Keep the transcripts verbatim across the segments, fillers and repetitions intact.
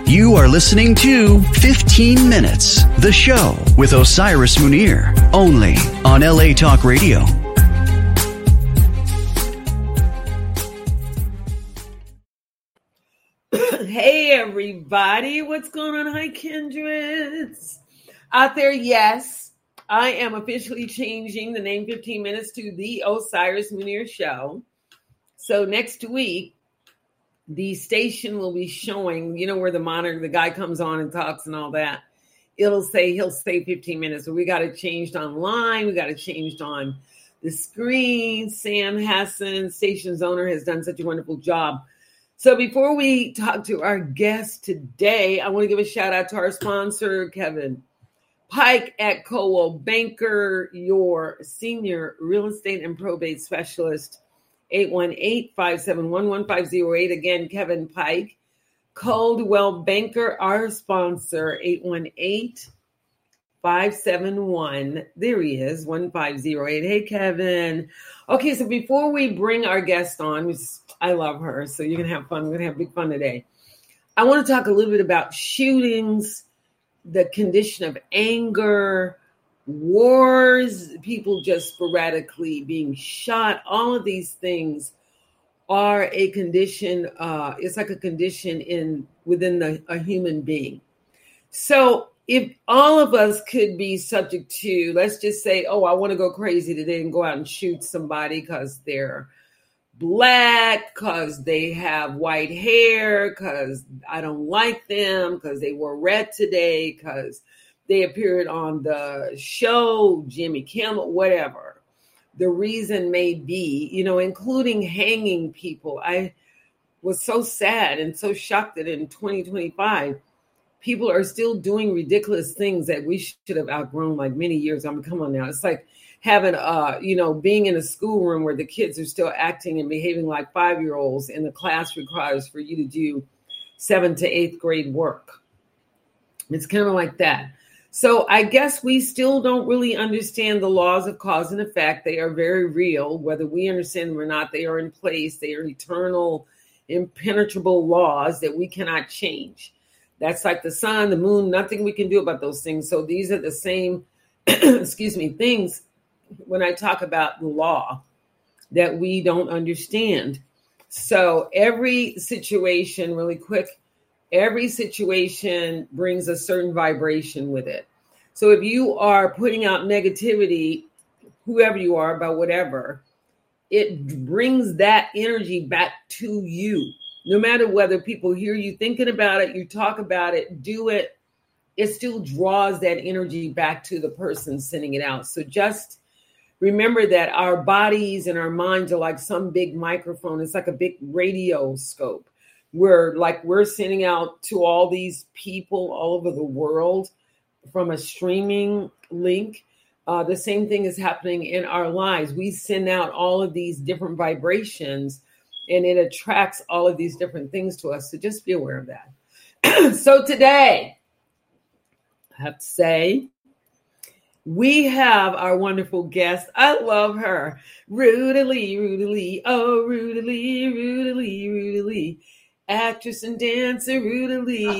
You are listening to fifteen minutes, the show with Osiris Munir, only on L A Talk Radio. Hey, everybody. What's going on? Hi, kindreds. Out there, yes, I am officially changing the name fifteen minutes to the Osiris Munir Show. So next week, the station will be showing, you know, where the monitor, the guy comes on and talks and all that. It'll say, he'll say fifteen minutes. So we got it changed online. We got it changed on the screen. Sam Hassan, station's owner, has done such a wonderful job. So before we talk to our guest today, I want to give a shout out to our sponsor, Kevin Pike at Coldwell Banker, your senior real estate and probate specialist. eight one eight, five seven one, one five zero eight. Again, Kevin Pike, Coldwell Banker, our sponsor, eight one eight, five seven one, there he is, one five zero eight. Hey, Kevin. Okay, so before we bring our guest on, which I love her, so you're going to have fun. We're going to have big fun today. I want to talk a little bit about shootings, the condition of anger, wars, people just sporadically being shot. All of these things are a condition. Uh, it's like a condition in within the, a human being. So if all of us could be subject to, let's just say, oh, I want to go crazy today and go out and shoot somebody because they're black, because they have white hair, because I don't like them, because they wore red today, because they appeared on the show, Jimmy Kimmel, whatever the reason may be, you know, including hanging people. I was so sad and so shocked that in twenty twenty-five, people are still doing ridiculous things that we should have outgrown like many years. I mean, come on now. It's like having, uh, you know, being in a schoolroom where the kids are still acting and behaving like five-year-olds and the class requires for you to do seventh to eighth grade work. It's kind of like that. So I guess we still don't really understand the laws of cause and effect. They are very real. Whether we understand them or not, they are in place. They are eternal, impenetrable laws that we cannot change. That's like the sun, the moon, nothing we can do about those things. So these are the same, excuse me, things when I talk about the law that we don't understand. So every situation, really quick, every situation brings a certain vibration with it. So if you are putting out negativity, whoever you are, about whatever, it brings that energy back to you. No matter whether people hear you thinking about it, you talk about it, do it, it still draws that energy back to the person sending it out. So just remember that our bodies and our minds are like some big microphone. It's like a big radio scope. We're like, we're sending out to all these people all over the world from a streaming link. Uh, the same thing is happening in our lives. We send out all of these different vibrations and it attracts all of these different things to us. So just be aware of that. So today, I have to say, we have our wonderful guest. I love her. Rudy Lee, Rudy Lee. Oh, Rudy Lee, Rudy Lee, Rudy Lee. Actress and dancer Rudy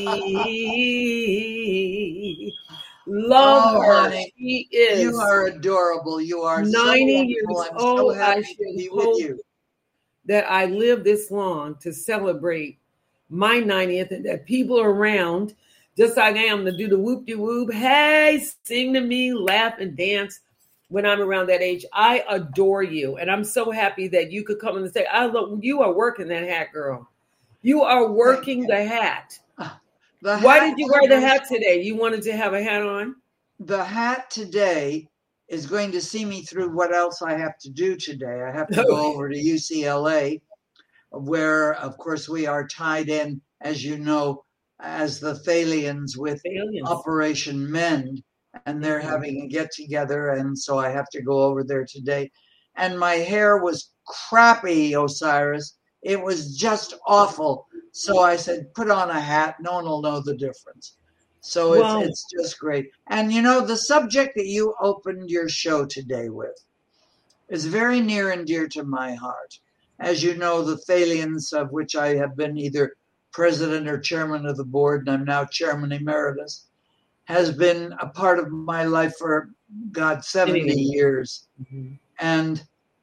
Lee. Love oh, her. Honey, she is. You are adorable. You are ninety so years I'm old. so happy I to should be hope with you. that I live this long to celebrate my ninetieth and that people around, just like I am, to do the whoop-de-whoop. Hey, sing to me, laugh and dance when I'm around that age. I adore you. And I'm so happy that you could come in and say, I love you are working that hat, girl. You are working the hat. The Why hat did you wear the today- hat today? You wanted to have a hat on? The hat today is going to see me through what else I have to do today. I have to go over to U C L A, where, of course, we are tied in, as you know, as the Thalians with Aliens. Operation Mend, and they're Mhm. having a get together, and so I have to go over there today. And my hair was crappy, Osiris. It was just awful. So I said, put on a hat. No one will know the difference. So it's, Wow. it's just great. And, you know, the subject that you opened your show today with is very near and dear to my heart. As you know, the Thalians, of which I have been either president or chairman of the board, and I'm now chairman emeritus, has been a part of my life for, God, seventy years. Mm-hmm. And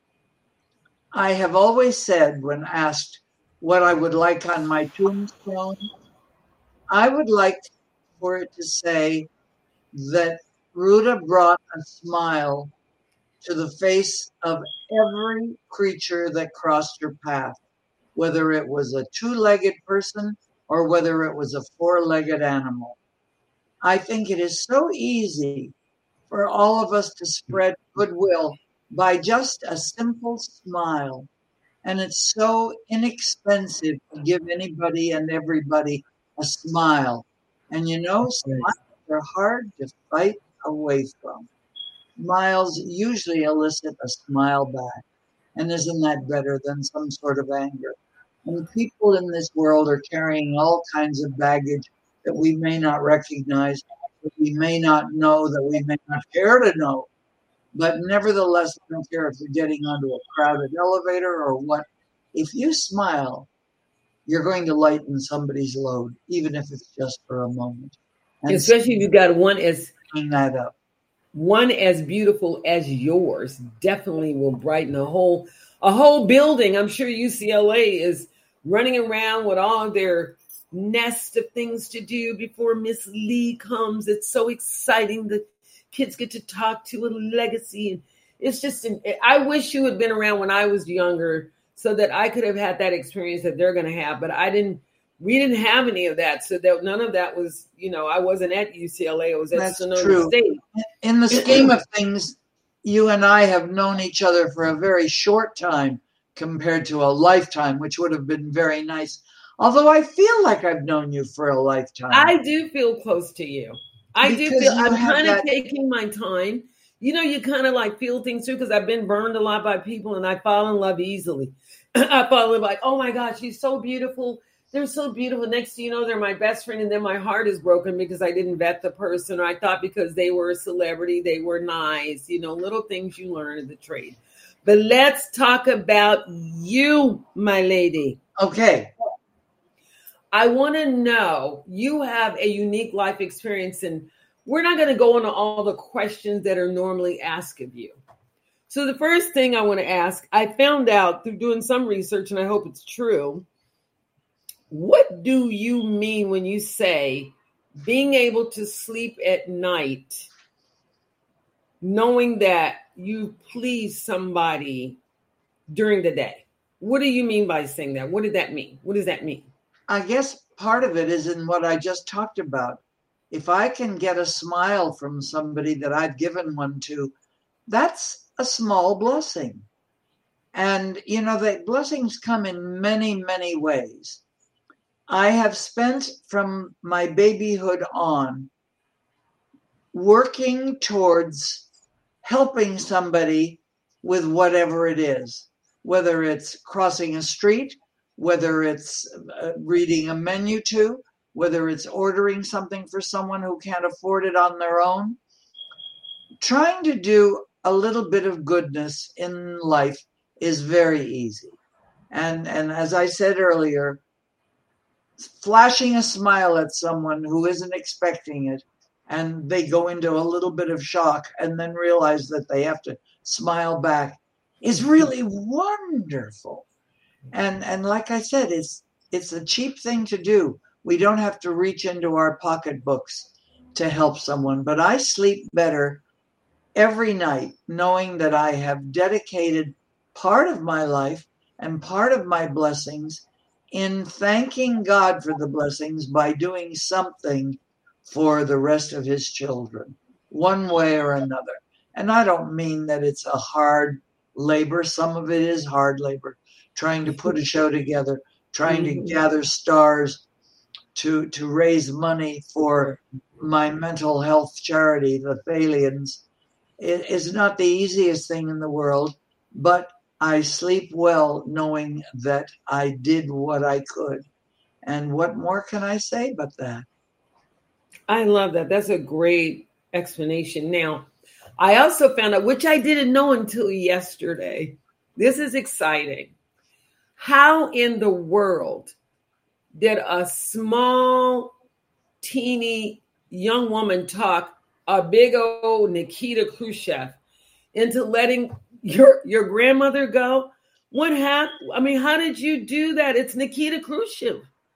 I have always said, when asked what I would like on my tombstone, I would like for it to say that Ruta brought a smile to the face of every creature that crossed her path, whether it was a two-legged person or whether it was a four-legged animal. I think it is so easy for all of us to spread goodwill by just a simple smile. And it's so inexpensive to give anybody and everybody a smile. And you know, smiles are hard to fight away from. Smiles usually elicit a smile back. And isn't that better than some sort of anger? And people in this world are carrying all kinds of baggage that we may not recognize, that we may not know, that we may not care to know. But nevertheless, I don't care if you're getting onto a crowded elevator or what. If you smile, you're going to lighten somebody's load, even if it's just for a moment. And especially if you've got one as that up. One as beautiful as yours definitely will brighten a whole a whole building. I'm sure U C L A is running around with all their nest of things to do before Miss Lee comes. It's so exciting. The kids get to talk to a legacy. And it's just, an, I wish you had been around when I was younger so that I could have had that experience that they're going to have. But I didn't, we didn't have any of that. So that none of that was, you know, I wasn't at U C L A. I was at That's Sonoma true. State. In the scheme of things, you and I have known each other for a very short time compared to a lifetime, which would have been very nice. Although I feel like I've known you for a lifetime. I do feel close to you. I Because do feel you I'm have kind of that- taking my time. You know, you kind of like feel things too, because I've been burned a lot by people and I fall in love easily. I fall in love like, oh my God, she's so beautiful. They're so beautiful. Next thing you know, they're my best friend. And then my heart is broken because I didn't vet the person, or I thought because they were a celebrity, they were nice, you know, little things you learn in the trade. But let's talk about you, my lady. Okay. I want to know, you have a unique life experience, and we're not going to go into all the questions that are normally asked of you. So the first thing I want to ask, I found out through doing some research, and I hope it's true. What do you mean when you say being able to sleep at night, knowing that you please somebody during the day? What do you mean by saying that? What did that mean? What does that mean? I guess part of it is in what I just talked about. If I can get a smile from somebody that I've given one to, that's a small blessing. And, you know, the blessings come in many, many ways. I have spent from my babyhood on working towards helping somebody with whatever it is, whether it's crossing a street, whether it's uh, reading a menu to, whether it's ordering something for someone who can't afford it on their own. Trying to do a little bit of goodness in life is very easy. And, and as I said earlier, flashing a smile at someone who isn't expecting it, and they go into a little bit of shock and then realize that they have to smile back, is really wonderful. And and like I said, it's it's a cheap thing to do. We don't have to reach into our pocketbooks to help someone. But I sleep better every night knowing that I have dedicated part of my life and part of my blessings in thanking God for the blessings by doing something for the rest of his children, one way or another. And I don't mean that it's a hard labor. Some of it is hard labor. Trying to put a show together, trying to gather stars to to raise money for my mental health charity, the Thalians. It is not the easiest thing in the world, but I sleep well knowing that I did what I could. And what more can I say but that? I love that. That's a great explanation. Now, I also found out, which I didn't know until yesterday. This is exciting. How in the world did a small, teeny young woman talk a big old Nikita Khrushchev into letting your your grandmother go? What happened? I mean, how did you do that? It's Nikita Khrushchev.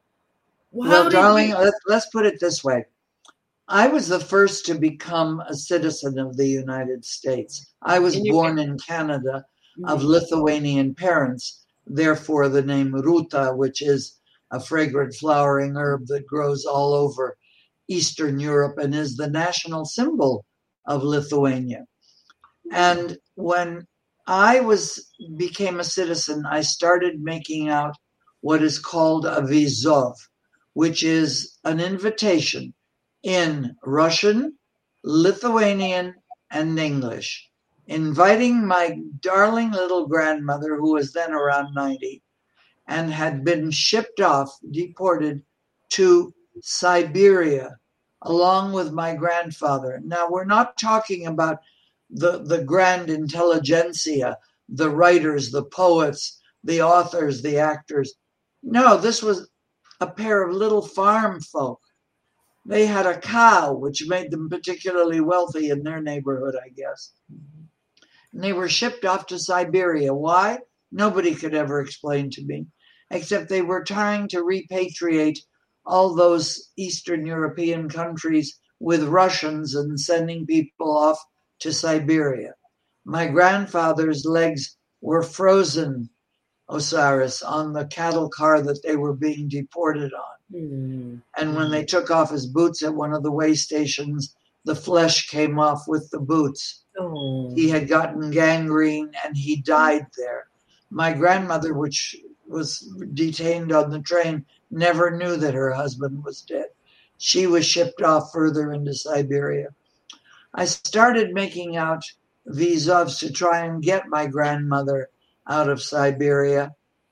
How well, darling, you- let's, let's put it this way. I was the first to become a citizen of the United States. I was born in Canada of Lithuanian parents, therefore the name ruta, which is a fragrant flowering herb that grows all over Eastern Europe and is the national symbol of Lithuania. And when I was became a citizen, I started making out what is called a vizov, which is an invitation in Russian, Lithuanian, and English, inviting my darling little grandmother, who was then around ninety, and had been shipped off, deported to Siberia, along with my grandfather. Now, we're not talking about the, the grand intelligentsia, the writers, the poets, the authors, the actors. No, this was a pair of little farm folk. They had a cow, which made them particularly wealthy in their neighborhood, I guess. And they were shipped off to Siberia. Why? Nobody could ever explain to me, except they were trying to repatriate all those Eastern European countries with Russians and sending people off to Siberia. My grandfather's legs were frozen, Osiris, on the cattle car that they were being deported on. Mm. And when they took off his boots at one of the way stations, the flesh came off with the boots. Oh. He had gotten gangrene and he died there. My grandmother, which was detained on the train, never knew that her husband was dead. She was shipped off further into Siberia. I started making out vizovs to try and get my grandmother out of Siberia.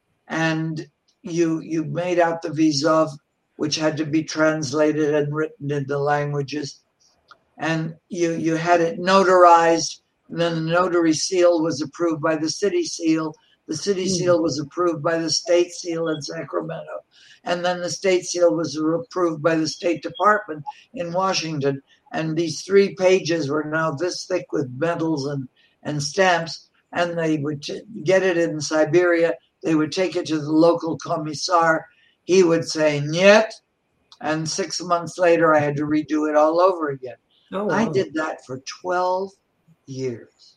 And you you made out the vizov, which had to be translated and written into languages. And you, you had it notarized. And then the notary seal was approved by the city seal. The city seal was approved by the state seal in Sacramento. And then the state seal was approved by the State Department in Washington. And these three pages were now this thick with medals and, and stamps. And they would t- get it in Siberia. They would take it to the local commissar. He would say, "Niet." And six months later, I had to redo it all over again. Oh, wow. I did that for twelve years.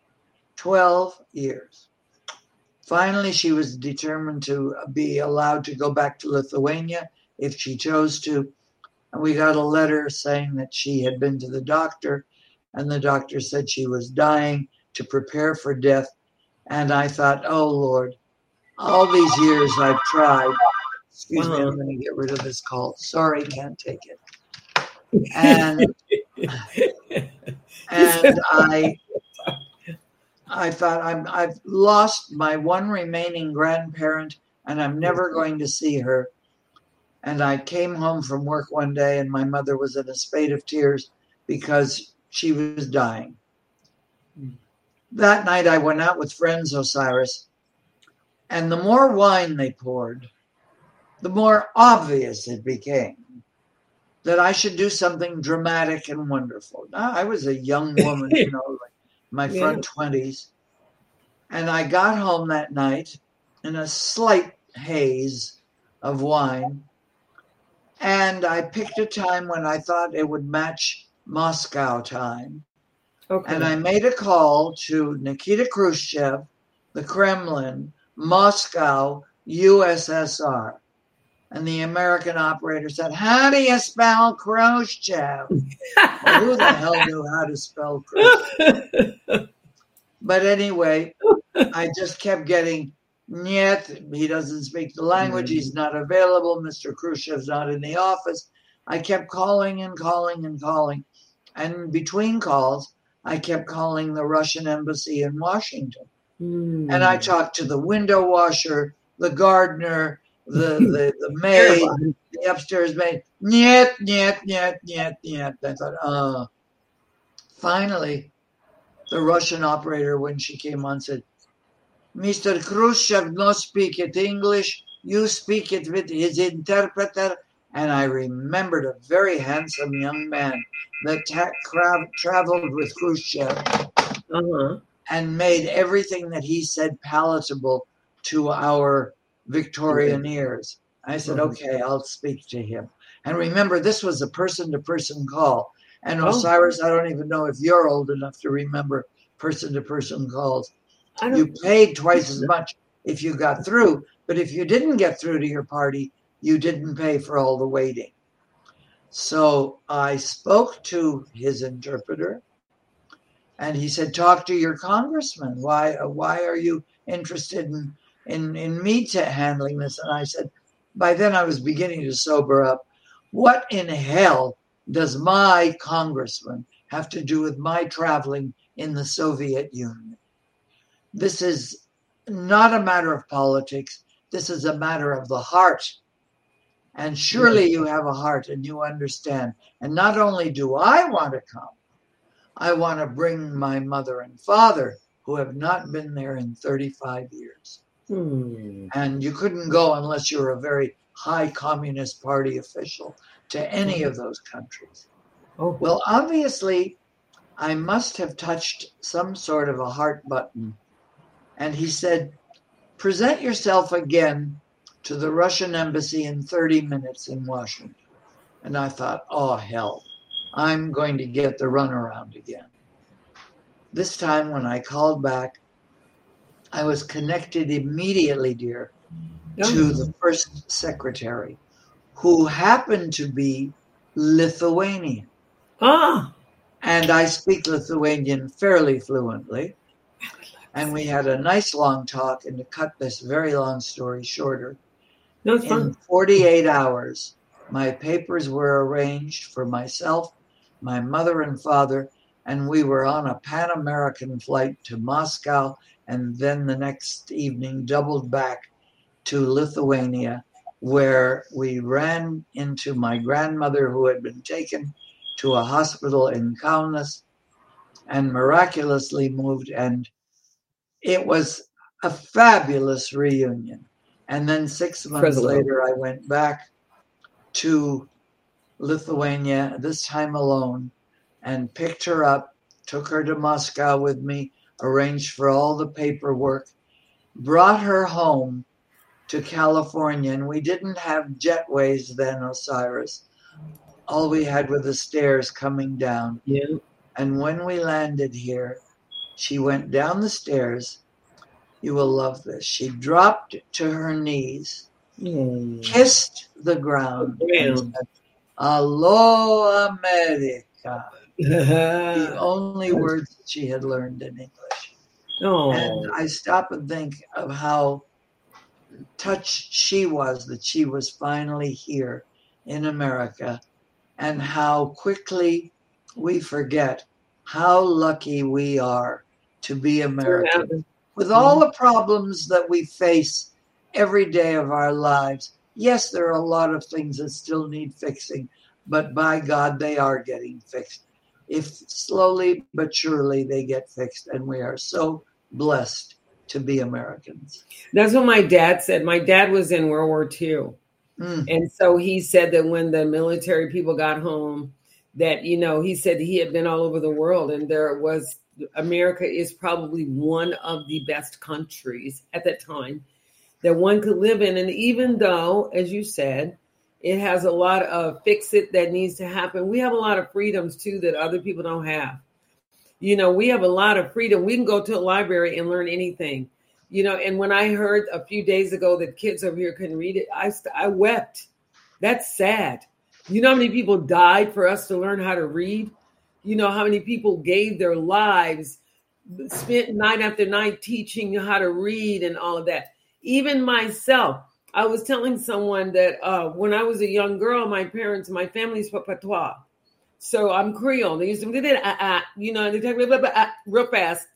twelve years. Finally, she was determined to be allowed to go back to Lithuania if she chose to. And we got a letter saying that she had been to the doctor, and the doctor said she was dying, to prepare for death. And I thought, oh, Lord, all these years I've tried. Excuse wow. me, I'm going to get rid of this call. Sorry, can't take it. And, and I... I thought I'm, I've lost my one remaining grandparent and I'm never going to see her. And I came home from work one day and my mother was in a spate of tears because she was dying. That night I went out with friends, Osiris, and the more wine they poured, the more obvious it became that I should do something dramatic and wonderful. Now, I was a young woman, you know, like my yeah. front twenties. And I got home that night in a slight haze of wine. And I picked a time when I thought it would match Moscow time. Okay. And I made a call to Nikita Khrushchev, the Kremlin, Moscow, U S S R. And the American operator said, "How do you spell Khrushchev?" Well, who the hell knew how to spell Khrushchev? But anyway, I just kept getting, "Niet, he doesn't speak the language, he's not available, Mister Khrushchev's not in the office." I kept calling and calling and calling. And between calls, I kept calling the Russian embassy in Washington. Mm. And I talked to the window washer, the gardener, the, the, the maid, the upstairs maid. Niet, niet, niet, niet, niet. I thought, uh, finally, the Russian operator, when she came on, said, "Mister Khrushchev no speak it English. you speak it with his interpreter. And I remembered a very handsome young man that ta- cra- traveled with Khrushchev uh-huh. and made everything that he said palatable to our Victorian mm-hmm. ears. I said, mm-hmm. okay, I'll speak to him. And remember, this was a person-to-person call. And oh. Osiris, I don't even know if you're old enough to remember person-to-person calls. You paid twice as much if you got through, but if you didn't get through to your party, you didn't pay for all the waiting. So I spoke to his interpreter, and he said, talk to your congressman. Why, why are you interested in, in, in me to handling this? And I said, by then I was beginning to sober up. What in hell does my congressman have to do with my traveling in the Soviet Union? This is not a matter of politics. This is a matter of the heart. And surely you have a heart and you understand. And not only do I want to come, I want to bring my mother and father, who have not been there in thirty-five years. Hmm. And you couldn't go unless you were a very high Communist Party official to any of those countries. Oh. Well, obviously, I must have touched some sort of a heart button. And he said, present yourself again to the Russian embassy in thirty minutes in Washington. And I thought, oh, hell, I'm going to get the runaround again. This time when I called back, I was connected immediately, dear, oh. to the first secretary, who happened to be Lithuanian. Ah. And I speak Lithuanian fairly fluently. And we had a nice long talk, and to cut this very long story shorter, no, in fun. forty-eight hours, my papers were arranged for myself, my mother and father, and we were on a Pan-American flight to Moscow, and then the next evening doubled back to Lithuania, where we ran into my grandmother, who had been taken to a hospital in Kaunas and miraculously moved, and it was a fabulous reunion. And then six months later, I went back to Lithuania, this time alone, and picked her up, took her to Moscow with me, arranged for all the paperwork, brought her home to California. And we didn't have jetways then, Osiris. All we had were the stairs coming down. Yeah. And when we landed here, she went down the stairs. You will love this. She dropped to her knees, mm. kissed the ground, oh, and said, "Hello, America." The only words that she had learned in English. Oh. And I stop and think of how touched she was that she was finally here in America, and how quickly we forget how lucky we are to be American. With all the problems that we face every day of our lives, yes, there are a lot of things that still need fixing, but by God, they are getting fixed. If slowly but surely they get fixed, and we are so blessed to be Americans. That's what my dad said. My dad was in World War Two. Mm. And so he said that when the military people got home, that, you know, he said he had been all over the world, and there was, America is probably one of the best countries at that time that one could live in. And even though, as you said, it has a lot of fix it that needs to happen, we have a lot of freedoms too that other people don't have. You know, we have a lot of freedom. We can go to a library and learn anything. You know, and when I heard a few days ago that kids over here couldn't read it, I, I wept. That's sad. You know how many people died for us to learn how to read? You know how many people gave their lives, spent night after night teaching you how to read and all of that. Even myself, I was telling someone that uh, when I was a young girl, my parents, my family spoke patois. So I'm Creole. They used to, you know, they talk real fast.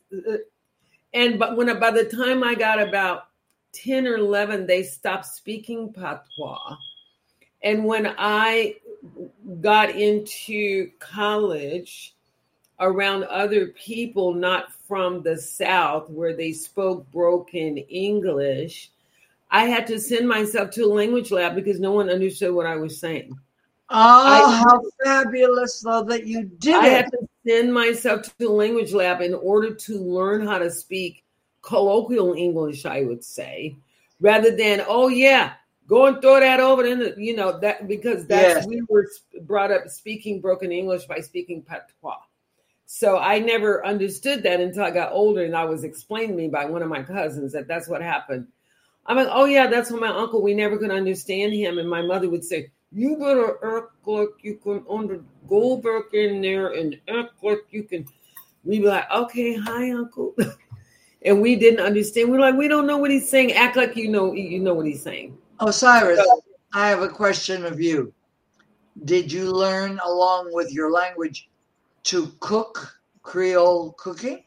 And but when by the time I got about ten or eleven, they stopped speaking patois. And when I got into college around other people not from the South, where they spoke broken English, I had to send myself to a language lab because no one understood what I was saying. Oh, I, how fabulous, though, that you did I it. had to send myself to a language lab in order to learn how to speak colloquial English, I would say, rather than, oh, yeah, go and throw that over in the, you know, that because that's, yes. we were brought up speaking broken English by speaking patois. So I never understood that until I got older, and I was explained to me by one of my cousins that that's what happened. I'm like, oh, yeah, that's what my uncle, we never could understand him. And my mother would say, you better act like you can under, go back in there and act like you can. We'd be like, okay, hi, Uncle. And we didn't understand. We're like, we don't know what he's saying. Act like you know you know what he's saying. Osiris, so, I have a question of you. Did you learn along with your language to cook Creole cooking?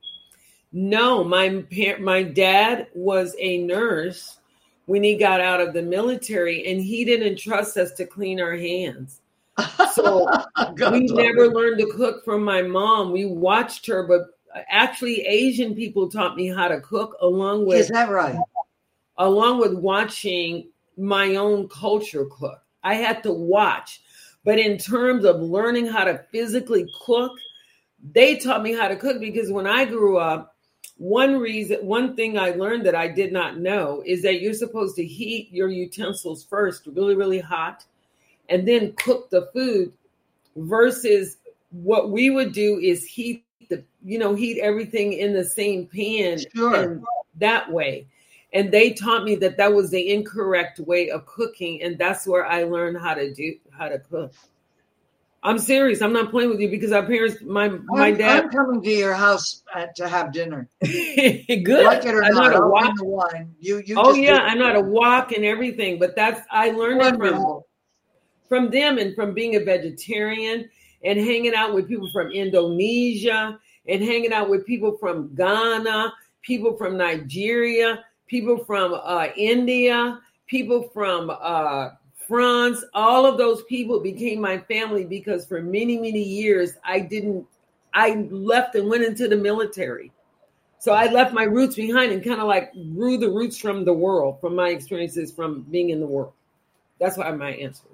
No, my my dad was a nurse when he got out of the military, and he didn't trust us to clean our hands. So we never it. learned to cook from my mom. We watched her, but actually Asian people taught me how to cook along with, is that right? Along with watching my own culture cook. I had to watch, but in terms of learning how to physically cook, they taught me how to cook because when I grew up, One reason, one thing I learned that I did not know is that you're supposed to heat your utensils first, really, really hot, and then cook the food versus what we would do is heat the, you know, heat everything in the same pan sure. and that way. And they taught me that that was the incorrect way of cooking. And that's where I learned how to do, how to cook. I'm serious. I'm not playing with you because our parents, my my I'm, dad. I'm coming to your house at, to have dinner. Good. Like it or I know not, how to I'll walk. bring the wine. You, you oh just yeah, I know how to walk and everything. But that's I learned it from from them and from being a vegetarian and hanging out with people from Indonesia and hanging out with people from Ghana, people from Nigeria, people from uh, India, people from. Uh, France, all of those people became my family because for many, many years, I didn't, I left and went into the military. So I left my roots behind and kind of like grew the roots from the world, from my experiences from being in the world. That's why my answer.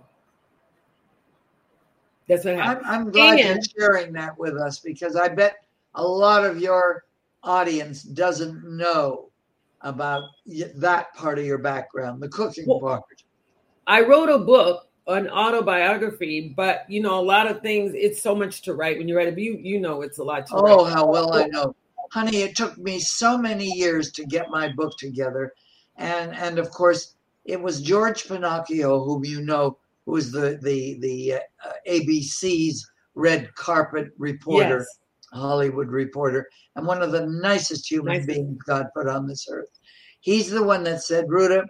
That's what happened. I'm, I'm glad and, you're sharing that with us because I bet a lot of your audience doesn't know about that part of your background, the cooking well, part. I wrote a book, an autobiography, but you know, a lot of things, it's so much to write when you write it. You, you know, it's a lot to oh, write. Oh, how well I know. Honey, it took me so many years to get my book together. And, and of course, it was George Pinocchio, whom you know, who was the, the, the uh, A B C's red carpet reporter, yes. Hollywood reporter, and one of the nicest human nice. beings God put on this earth. He's the one that said, Ruta,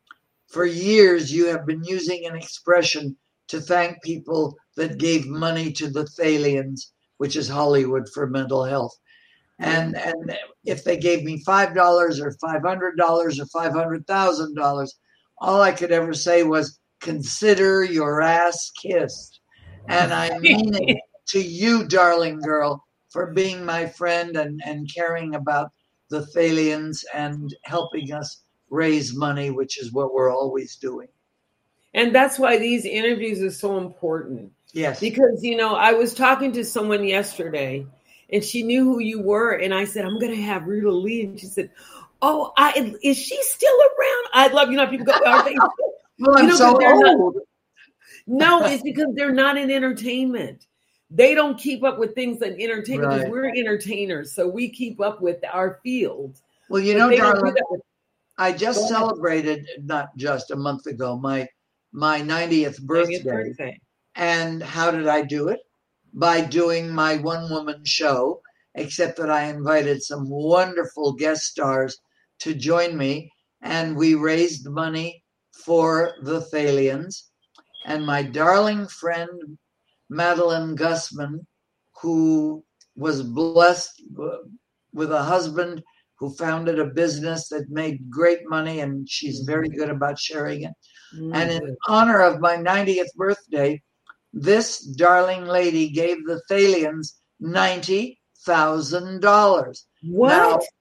for years, you have been using an expression to thank people that gave money to the Thalians, which is Hollywood for mental health. And and if they gave me five dollars or five hundred dollars or five hundred thousand dollars, all I could ever say was, consider your ass kissed. And I mean it to you, darling girl, for being my friend and, and caring about the Thalians and helping us raise money, which is what we're always doing. And that's why these interviews are so important. Yes. Because, you know, I was talking to someone yesterday and she knew who you were. And I said, I'm going to have Ruta Lee. And she said, oh, I, is she still around? I love, you know, people go, are they still? Well, I'm you know, so old. Not, no, it's because they're not in entertainment. They don't keep up with things that entertain because right. we're entertainers. So we keep up with our field. Well, you know, darling, I just celebrated, not just a month ago, my my ninetieth birthday. birthday. And how did I do it? By doing my one-woman show, except that I invited some wonderful guest stars to join me, and we raised money for the Thalians. And my darling friend, Madeline Gussman, who was blessed with a husband who founded a business that made great money, and she's very good about sharing it. Mm-hmm. And in honor of my ninetieth birthday, this darling lady gave the Thalians ninety thousand dollars. What? Now,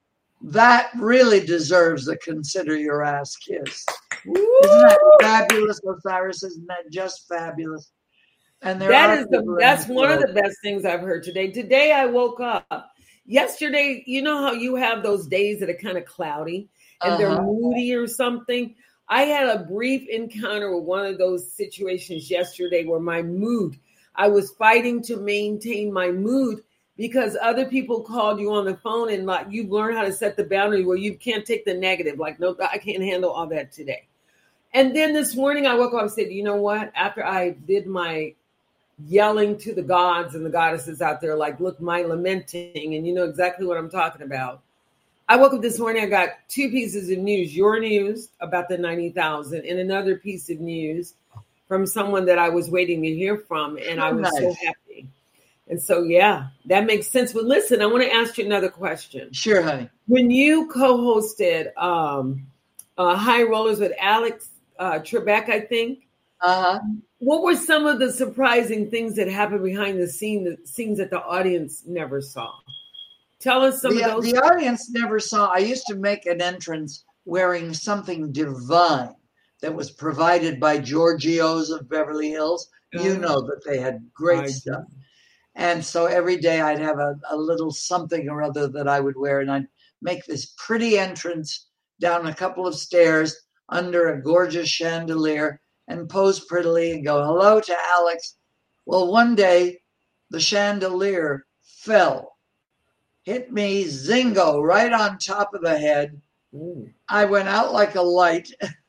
That really deserves a consider your ass kiss. Woo! Isn't that fabulous, Osiris? Isn't that just fabulous? And there that are is the people in that's this one of world- the best things I've heard today. Today I woke up. Yesterday, you know how you have those days that are kind of cloudy and they're Uh-huh. moody or something? I had a brief encounter with one of those situations yesterday where my mood, I was fighting to maintain my mood because other people called you on the phone and like you learn how to set the boundary where you can't take the negative. Like, no, I can't handle all that today. And then this morning I woke up and said, you know what? After I did my yelling to the gods and the goddesses out there, like, look, my lamenting, and you know exactly what I'm talking about. I woke up this morning, I got two pieces of news, your news about the ninety thousand and another piece of news from someone that I was waiting to hear from. And Oh, I was nice. so happy. And so, yeah, that makes sense. But listen, I want to ask you another question. Sure, honey. When you co-hosted um, uh, High Rollers with Alex uh, Trebek, I think, Uh-huh. what were some of the surprising things that happened behind the scene, the scenes that the audience never saw? Tell us some The, of those. the audience never saw. I used to make an entrance wearing something divine that was provided by Giorgio's of Beverly Hills. You know that they had great I stuff. And so every day I'd have a, a little something or other that I would wear, and I'd make this pretty entrance down a couple of stairs under a gorgeous chandelier and pose prettily and go, hello to Alex. Well, one day the chandelier fell, hit me zingo right on top of the head. Ooh. I went out like a light.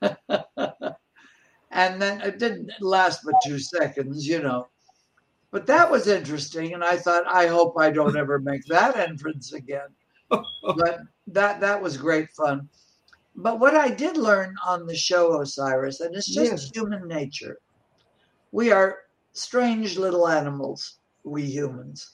And then it didn't last but two seconds, you know. But that was interesting. And I thought, I hope I don't ever make that entrance again. But that that was great fun. But what I did learn on the show, Osiris, and it's just Yes. human nature. We are strange little animals, we humans.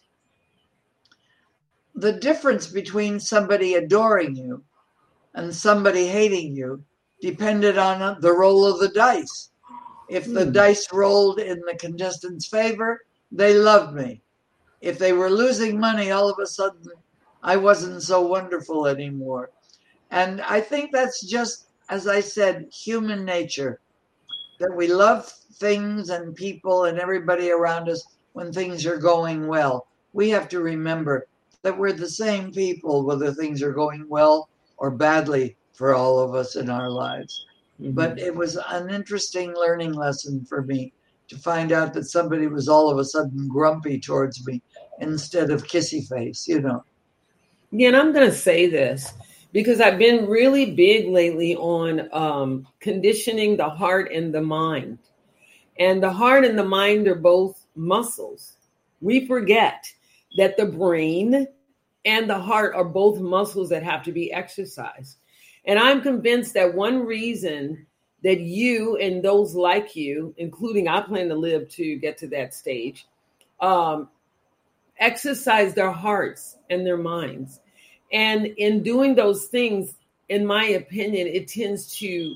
The difference between somebody adoring you and somebody hating you depended on the roll of the dice. If the Hmm. dice rolled in the contestant's favor, they loved me. If they were losing money, all of a sudden, I wasn't so wonderful anymore. And I think that's just, as I said, human nature, that we love things and people and everybody around us when things are going well. We have to remember that we're the same people, whether things are going well or badly for all of us in our lives. Mhm. But it was an interesting learning lesson for me to find out that somebody was all of a sudden grumpy towards me instead of kissy face, you know. Yeah, and I'm going to say this because I've been really big lately on um, conditioning the heart and the mind. And the heart and the mind are both muscles. We forget that the brain and the heart are both muscles that have to be exercised. And I'm convinced that one reason that you and those like you, including I plan to live to get to that stage, um, exercise their hearts and their minds. And in doing those things, in my opinion, it tends to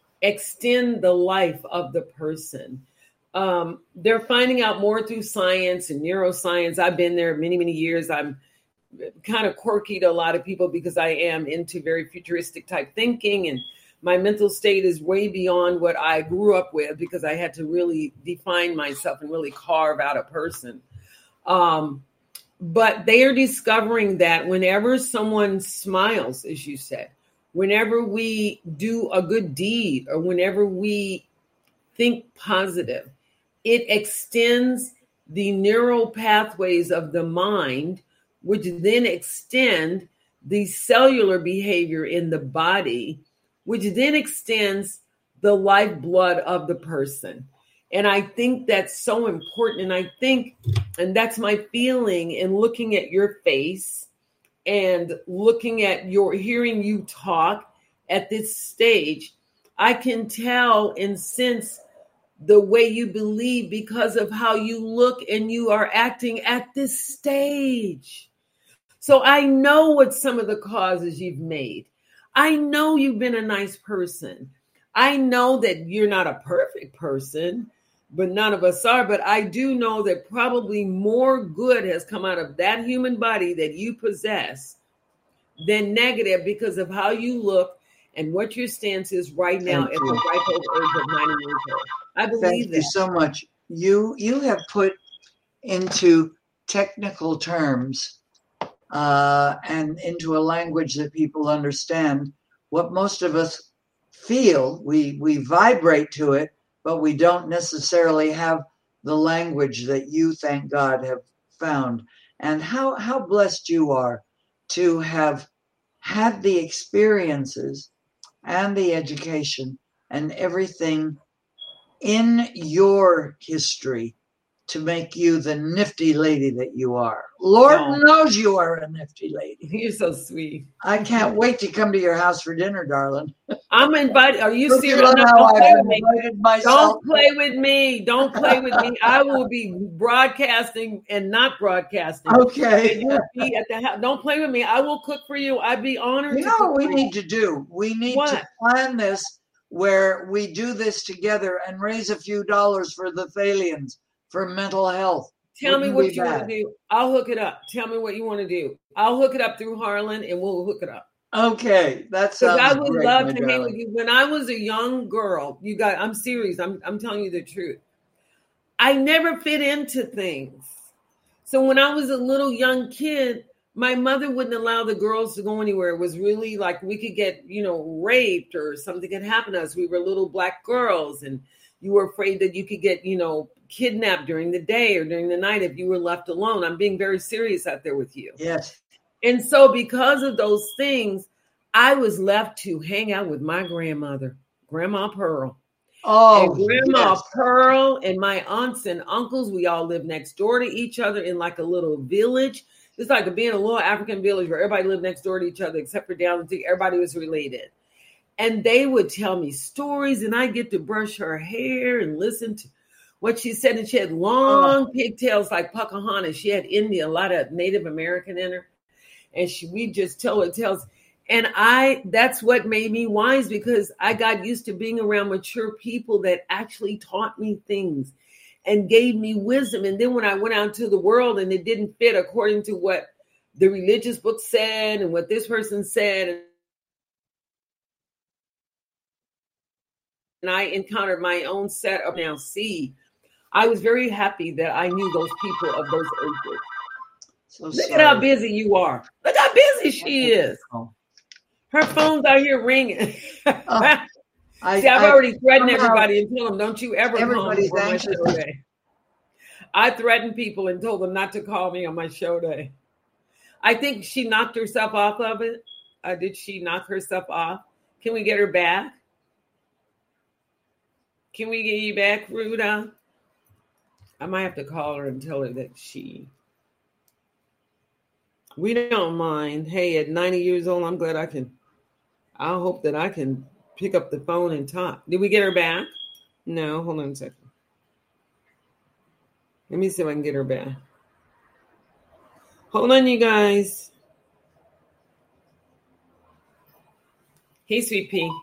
extend the life of the person. Um, they're finding out more through science and neuroscience. I've been there many, many years. I'm kind of quirky to a lot of people because I am into very futuristic type thinking, and my mental state is way beyond what I grew up with because I had to really define myself and really carve out a person. Um, but they are discovering that whenever someone smiles, as you said, whenever we do a good deed or whenever we think positive, it extends the neural pathways of the mind, which then extend the cellular behavior in the body, which then extends the lifeblood of the person. And I think that's so important. And I think, and that's my feeling in looking at your face and looking at your, hearing you talk at this stage, I can tell and sense the way you believe because of how you look and you are acting at this stage. So I know what some of the causes you've made. I know you've been a nice person. I know that you're not a perfect person, but none of us are. But I do know that probably more good has come out of that human body that you possess than negative because of how you look and what your stance is right now Thank at you. the ripe old age of ninety years old. I believe Thank that. you so much. You you have put into technical terms uh, and into a language that people understand what most of us feel. We we vibrate to it, but we don't necessarily have the language that you, thank God, have found. And how how blessed you are to have had the experiences and the education and everything in your history to make you the nifty lady that you are. Lord Oh. knows you are a nifty lady. You're so sweet. I can't wait to come to your house for dinner, darling. I'm invited. Are you Don't you serious? love No, how don't play I've with me. invited myself? Don't play with me. Don't play with me. I will be broadcasting and not broadcasting. Okay. And you'll be at the house. Don't play with me. I will cook for you. I'd be honored. You to know cook what we for need to do? We need What? to plan this where we do this together and raise a few dollars for the Thalians for mental health. Tell me Wouldn't what be you want bad. to do. I'll hook it up. Tell me what you want to do. I'll hook it up through Harlan and we'll hook it up. Okay, that Because sounds I would great, love my to hang darling. with you. When I was a young girl, you guys, I'm serious. I'm I'm telling you the truth. I never fit into things. So when I was a little young kid, my mother wouldn't allow the girls to go anywhere. It was really like we could get, you know, raped or something could happen to us. We were little black girls and you were afraid that you could get, you know, kidnapped during the day or during the night if you were left alone. I'm being very serious out there with you. Yes. And so because of those things, I was left to hang out with my grandmother, Grandma Pearl. Oh, And Grandma yes. Pearl and my aunts and uncles, we all lived next door to each other in like a little village. It's like being a little African village where everybody lived next door to each other, except for down the street. Everybody was related. And they would tell me stories, and I get to brush her hair and listen to what she said. And she had long Oh. pigtails like Pocahontas. She had Indian, a lot of Native American in her. And she, we just tell her tales. And I, that's what made me wise because I got used to being around mature people that actually taught me things and gave me wisdom. And then when I went out into the world and it didn't fit according to what the religious book said and what this person said, and I encountered my own set of now see, I was very happy that I knew those people of those ages. So Look sorry. at how busy you are. Look how busy she is. Oh. Her phone's out here ringing. Oh, I, See, I've I- already threatened somehow everybody and told them, don't you ever call me everybody's on my anxious. show day. I threatened people and told them not to call me on my show day. I think she knocked herself off of it. Uh, did she knock herself off? Can we get her back? Can we get you back, Ruda? I might have to call her and tell her that she... We don't mind. Hey, at ninety years old, I'm glad I can... I hope that I can pick up the phone and talk. Did we get her back? No, hold on a second. Let me see if I can get her back. Hold on, you guys. Hey, Sweet Pea.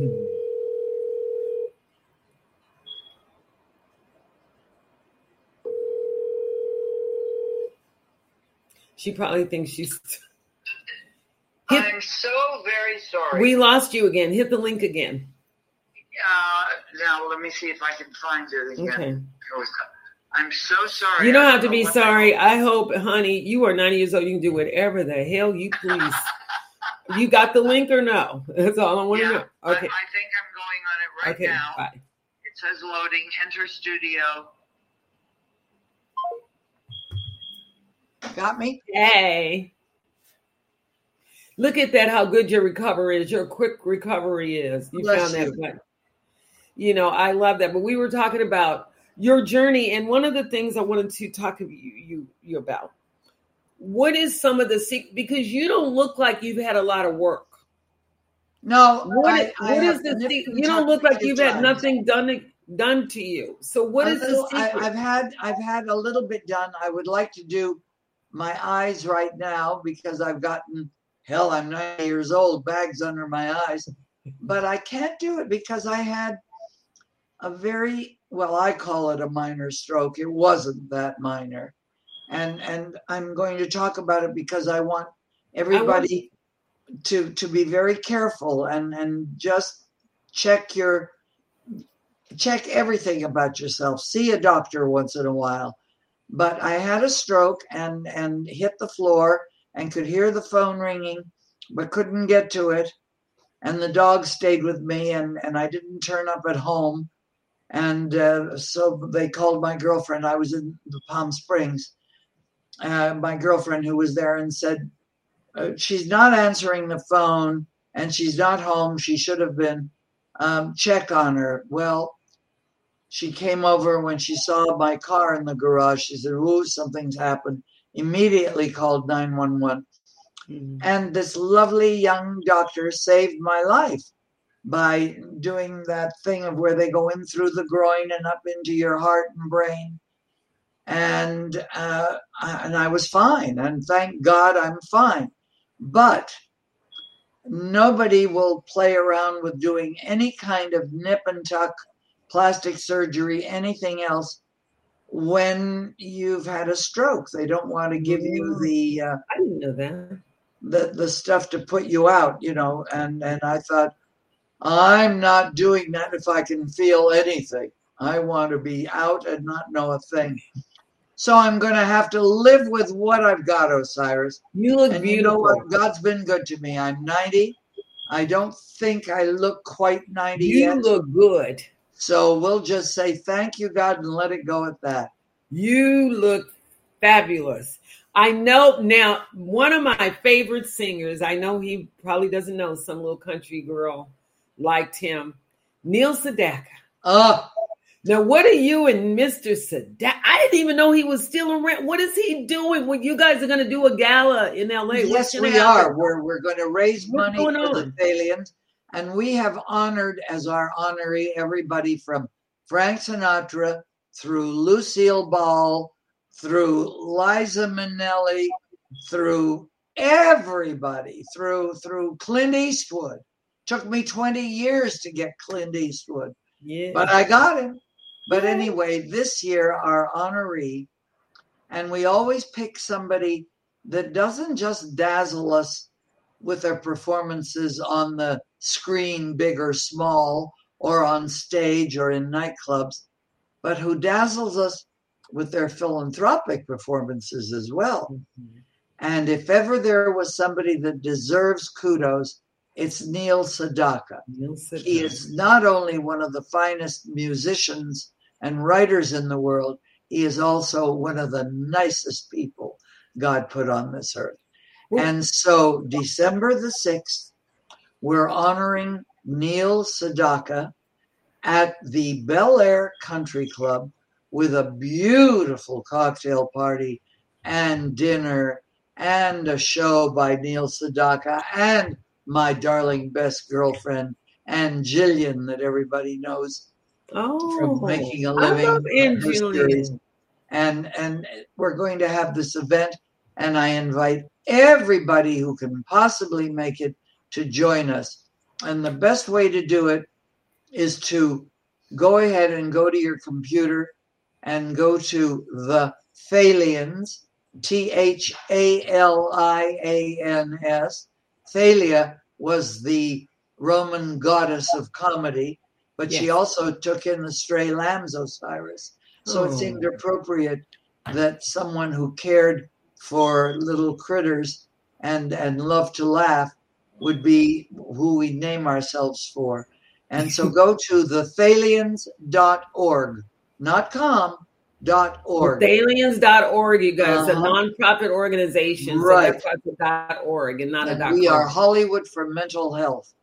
She probably thinks she's... Hit- I'm so very sorry. we lost you again. Hit the link again. uh, now let me see if I can find it again. Okay. Here we go. I'm so sorry. You don't I have to know be what sorry. I- I hope, honey, you are ninety years old. You can do whatever the hell you please. You got the link or no? That's all I want to Yeah, know. I, I Okay. think I'm going on it right Okay. now. Bye. It says loading. Enter studio. Got me? Hey. Look at that, how good your recovery is, your quick recovery is. You Bless found that. you. But, you know, I love that. But we were talking about your journey. And one of the things I wanted to talk to you, you, you about, what is some of the secret? Because you don't look like you've had a lot of work. No. What, I, is, I what have is the nipped secret? and You don't tucked look a like few you've had times. nothing done done to you. So what A is little- the I, secret? I've had I've had a little bit done. I would like to do my eyes right now because I've gotten hell. I'm ninety years old, bags under my eyes, but I can't do it because I had a very well. I call it a minor stroke. It wasn't that minor, and and I'm going to talk about it because I want everybody to to be very careful and, and just check your check everything about yourself. See a doctor once in a while. But I had a stroke and, and hit the floor and could hear the phone ringing, but couldn't get to it. And the dog stayed with me, and, and I didn't turn up at home. And uh, so they called my girlfriend. I was in the Palm Springs. Uh, my girlfriend who was there and said, uh, she's not answering the phone and she's not home. She should have been. Um, check on her. Well, she came over when she saw my car in the garage. She said, ooh, something's happened. Immediately called nine one one. Mm-hmm. And this lovely young doctor saved my life by doing that thing of where they go in through the groin and up into your heart and brain. And, uh, and I was fine. And thank God I'm fine. But nobody will play around with doing any kind of nip and tuck, plastic surgery, anything else when you've had a stroke. They don't want to give you the uh, I didn't know that. the the stuff to put you out, you know. And and I thought, I'm not doing that if I can feel anything. I want to be out and not know a thing. So I'm going to have to live with what I've got, Osiris. You look and beautiful. You know what? God's been good to me. I'm ninety. I don't think I look quite ninety you yet. You look good. So we'll just say thank you, God, and let it go at that. You look fabulous. I know now, one of my favorite singers, I know he probably doesn't know, some little country girl liked him, Neil Sedaka. Oh. Now, what are you and Mister Sedaka? I didn't even know he was still around. What is he doing? When you guys are going to do a gala in L A? Yes, we happen? are. We're, we're going to raise What's money for on? the Thalians. And we have honored as our honoree everybody from Frank Sinatra through Lucille Ball, through Liza Minnelli, through everybody, through through Clint Eastwood. Took me twenty years to get Clint Eastwood, yeah. but I got him. But anyway, this year our honoree, and we always pick somebody that doesn't just dazzle us with their performances on the screen, big or small, or on stage or in nightclubs, but who dazzles us with their philanthropic performances as well. Mm-hmm. And if ever there was somebody that deserves kudos, it's Neil Sedaka. Neil Sedaka. He is not only one of the finest musicians and writers in the world, he is also one of the nicest people God put on this earth. Ooh. And so December the sixth, we're honoring Neil Sedaka at the Bel Air Country Club with a beautiful cocktail party and dinner and a show by Neil Sedaka and my darling best girlfriend, Ann Jillian, that everybody knows oh, from Making a Living. I love Ann Jillian. And, and we're going to have this event, and I invite everybody who can possibly make it to join us. And the best way to do it is to go ahead and go to your computer and go to the Thalians, T H A L I A N S. Thalia was the Roman goddess of comedy, but yes. she also took in the stray lambs, Osiris. So oh. it seemed appropriate that someone who cared for little critters and, and loved to laugh would be who we name ourselves for. And so go to the thalians dot org, not com, dot org. Thalians dot org, you guys, uh-huh. a nonprofit organization. Right. So that's why it's a .org and not and a we .com. are Hollywood for mental health.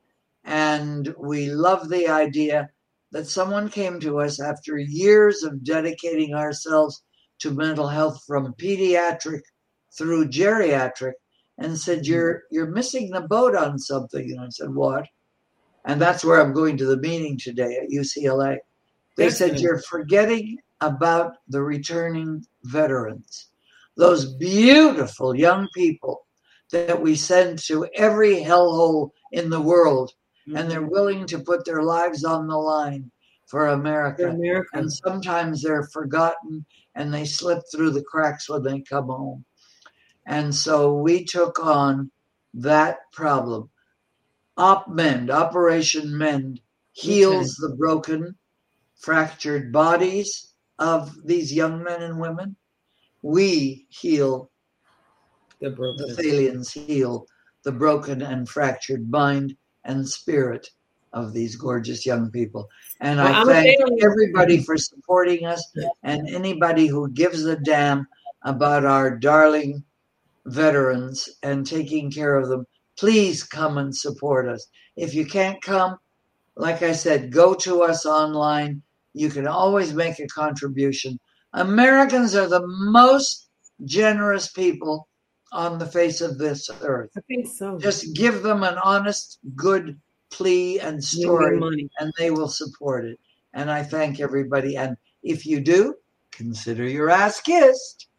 And we love the idea that someone came to us after years of dedicating ourselves to mental health from pediatric through geriatric and said, you're you're missing the boat on something. And I said, what? And that's where I'm going to the meeting today at U C L A. They that's said, good. You're forgetting about the returning veterans, those beautiful young people that we send to every hellhole in the world, mm-hmm. and they're willing to put their lives on the line for America. America. And sometimes they're forgotten and they slip through the cracks when they come home. And so we took on that problem. OpMend, Operation Mend, heals okay. the broken, fractured bodies of these young men and women. We heal, the, broken. the Thalians heal the broken and fractured mind and spirit of these gorgeous young people. And well, I I'm thank everybody for supporting us and anybody who gives a damn about our darling veterans and taking care of them. Please come and support us. If you can't come, like I said, go to us online. You can always make a contribution. Americans are the most generous people on the face of this earth. I think so. Just give them an honest, good plea and story, and they will support it. And I thank everybody. And if you do, consider your ass kissed.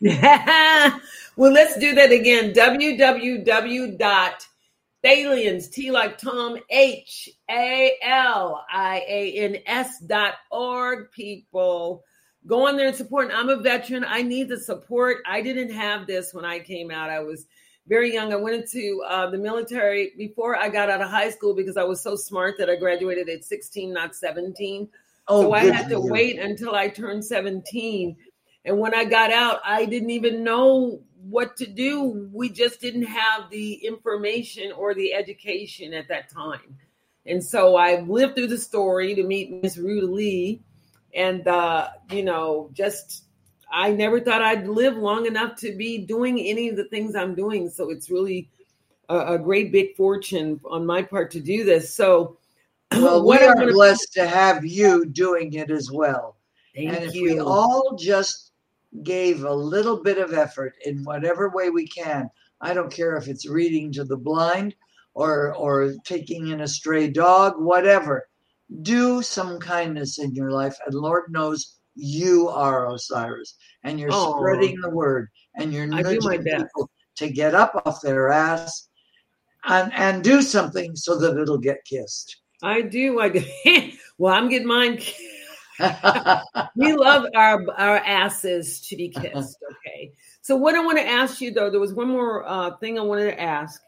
Well, let's do that again. w w w dot Thalians, T like Tom, H A L I A N S dot org, people. Go on there and support. I'm a veteran. I need the support. I didn't have this when I came out. I was very young. I went into uh, the military before I got out of high school because I was so smart that I graduated at sixteen, not seventeen. Oh, so I had to wait until I turned seventeen. And when I got out, I didn't even know what to do. We just didn't have the information or the education at that time. And so I lived through the story to meet Miss Ruta Lee. And, uh, you know, just, I never thought I'd live long enough to be doing any of the things I'm doing. So it's really a, a great big fortune on my part to do this. So, well, we are gonna... blessed to have you doing it as well. Thank and if you. we all just gave a little bit of effort in whatever way we can, I don't care if it's reading to the blind or or taking in a stray dog, whatever. Do some kindness in your life, and Lord knows you are Osiris, and you're oh, spreading the word, and you're nudging people to get up off their ass and, and do something so that it'll get kissed. I do. I do. Well, I'm getting mine. We love our our asses to be kissed. Okay. So what I want to ask you, though, there was one more uh, thing I wanted to ask.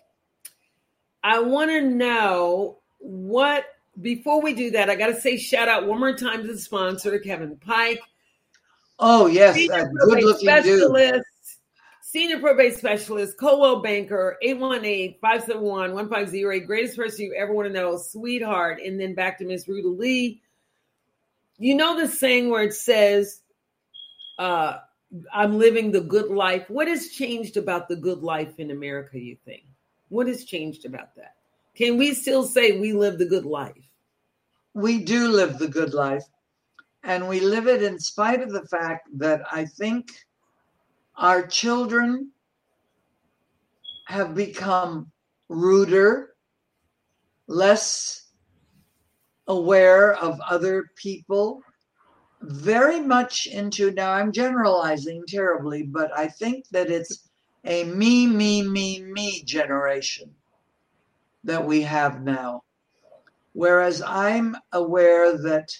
I want to know what. Before we do that, I got to say shout out one more time to the sponsor, Kevin Pike. Oh, yes, that good-looking dude. Senior probate specialist, Coldwell Banker, eight one eight, five seven one, one five zero eight. Greatest person you ever want to know, sweetheart. And then back to Miss Ruta Lee. You know the saying where it says, uh, I'm living the good life. What has changed about the good life in America, you think? What has changed about that? Can we still say we live the good life? We do live the good life. And we live it in spite of the fact that I think our children have become ruder, less aware of other people, very much into, now I'm generalizing terribly, but I think that it's a me, me, me, me generation that we have now. Whereas I'm aware that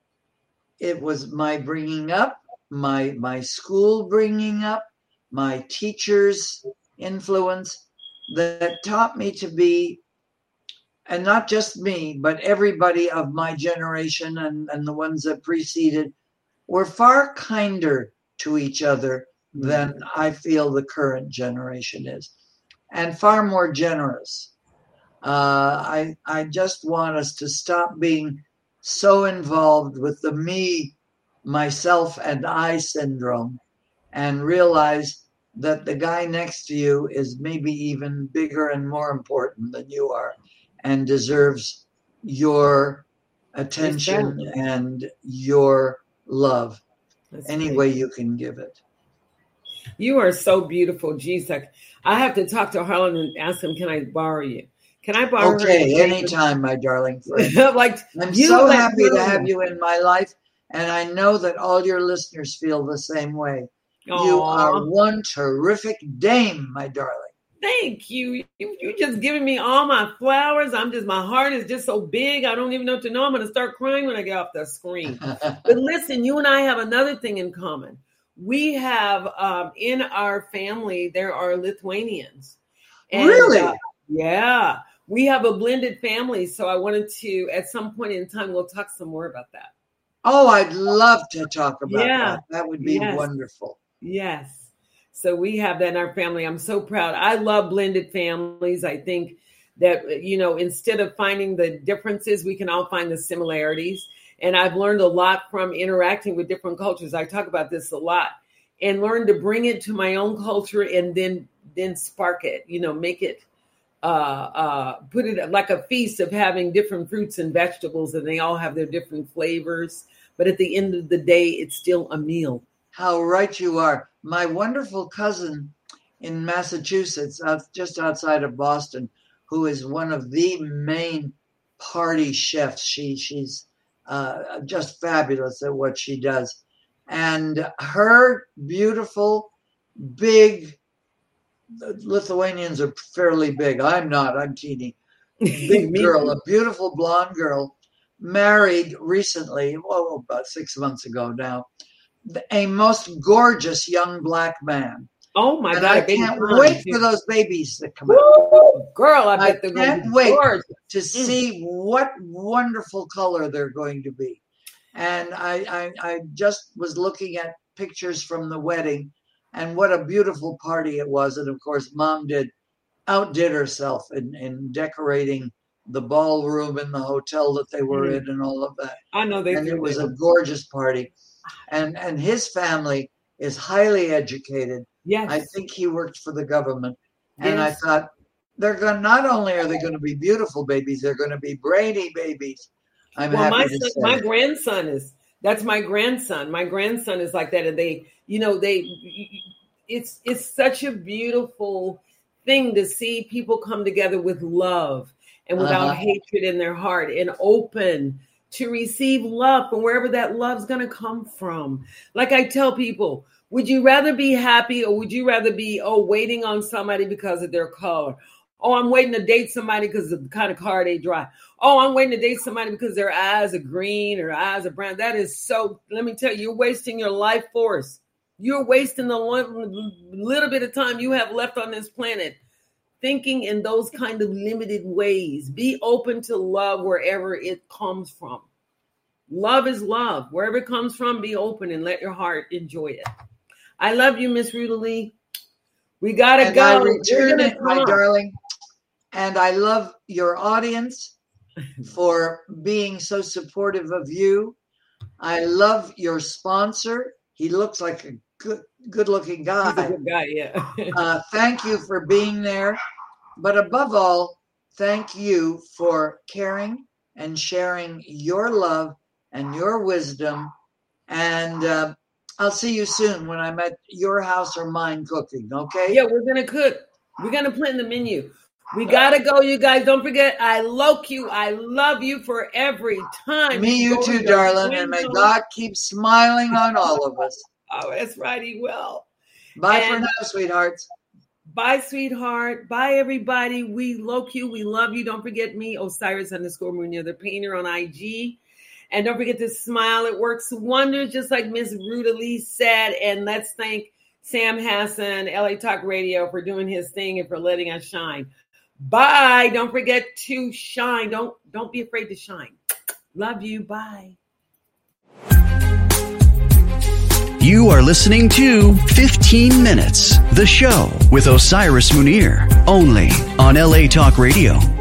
it was my bringing up, my my school bringing up, my teachers' influence that taught me to be, and not just me, but everybody of my generation and, and the ones that preceded, were far kinder to each other than I feel the current generation is, and far more generous. Uh, I I just want us to stop being so involved with the me, myself, and I syndrome, and realize that the guy next to you is maybe even bigger and more important than you are, and deserves your attention and your love That's any great. way you can give it. You are so beautiful. Geez, I, I have to talk to Harlan and ask him, can I borrow you? Can I borrow okay, her? Okay, anytime, my darling friend. like I'm so happy room. to have you in my life, and I know that all your listeners feel the same way. Aww. You are one terrific dame, my darling. Thank you. you. You're just giving me all my flowers. I'm just, my heart is just so big. I don't even know what to know. I'm going to start crying when I get off the screen. But listen, you and I have another thing in common. We have, um, in our family, there are Lithuanians. And, really? Uh, Yeah. We have a blended family. So I wanted to, at some point in time, we'll talk some more about that. Oh, I'd love to talk about yeah. that. That would be yes. wonderful. Yes. So we have that in our family. I'm so proud. I love blended families. I think that, you know, instead of finding the differences, we can all find the similarities. And I've learned a lot from interacting with different cultures. I talk about this a lot and learn to bring it to my own culture and then, then spark it, you know, make it, uh, uh, put it like a feast of having different fruits and vegetables, and they all have their different flavors. But at the end of the day, it's still a meal. How right you are. My wonderful cousin in Massachusetts, out, just outside of Boston, who is one of the main party chefs. She she's uh, just fabulous at what she does. And her beautiful, big, Lithuanians are fairly big. I'm not, I'm teeny. Big girl, a beautiful blonde girl, married recently, well, about six months ago now, a most gorgeous young black man. Oh my and God! I can't wait for those babies to come out. Girl, I bet I they're can't going to wait gorgeous. to mm. see what wonderful color they're going to be. And I, I, I just was looking at pictures from the wedding, and what a beautiful party it was. And of course, Mom did outdid herself in, in decorating the ballroom in the hotel that they were mm. in, and all of that. I know they. And it was a gorgeous party. And and his family is highly educated. Yes. I think he worked for the government. And yes. I thought, they're going not only are they going to be beautiful babies, they're going to be brainy babies. I'm well, happy my to son, say. my grandson is that's my grandson. My grandson is like that, and they, you know, they. It's it's such a beautiful thing to see people come together with love and without uh-huh. hatred in their heart and open to receive love from wherever that love's going to come from. Like I tell people, would you rather be happy or would you rather be, oh, waiting on somebody because of their color? Oh, I'm waiting to date somebody because of the kind of car they drive. Oh, I'm waiting to date somebody because their eyes are green or eyes are brown. That is so, let me tell you, you're wasting your life force. You're wasting the one, little bit of time you have left on this planet thinking in those kind of limited ways. Be open to love wherever it comes from. Love is love. Wherever it comes from, be open and let your heart enjoy it. I love you, Miss Ruta Lee. We got to go. I return it, my darling. And I love your audience for being so supportive of you. I love your sponsor. He looks like a good, good-looking guy. He's a good guy, yeah. uh, thank you for being there. But above all, thank you for caring and sharing your love and your wisdom. And uh, I'll see you soon when I'm at your house or mine cooking, okay? Yeah, we're going to cook. We're going to plan the menu. We got to go, you guys. Don't forget, I love you. I love you for every time. Me, you too, darling. And may God keep smiling on all of us. Oh, that's right. He will. Bye and, for now, sweethearts. Bye, sweetheart. Bye, everybody. We love you. We love you. Don't forget me, Osiris underscore Munoz, the painter on I G. And don't forget to smile. It works wonders, just like Miss Ruta Lee said. And let's thank Sam Hassan, L A Talk Radio, for doing his thing and for letting us shine. Bye. Don't forget to shine. Don't don't be afraid to shine. Love you. Bye. You are listening to fifteen minutes, the show with Osiris Munir, only on L A Talk Radio.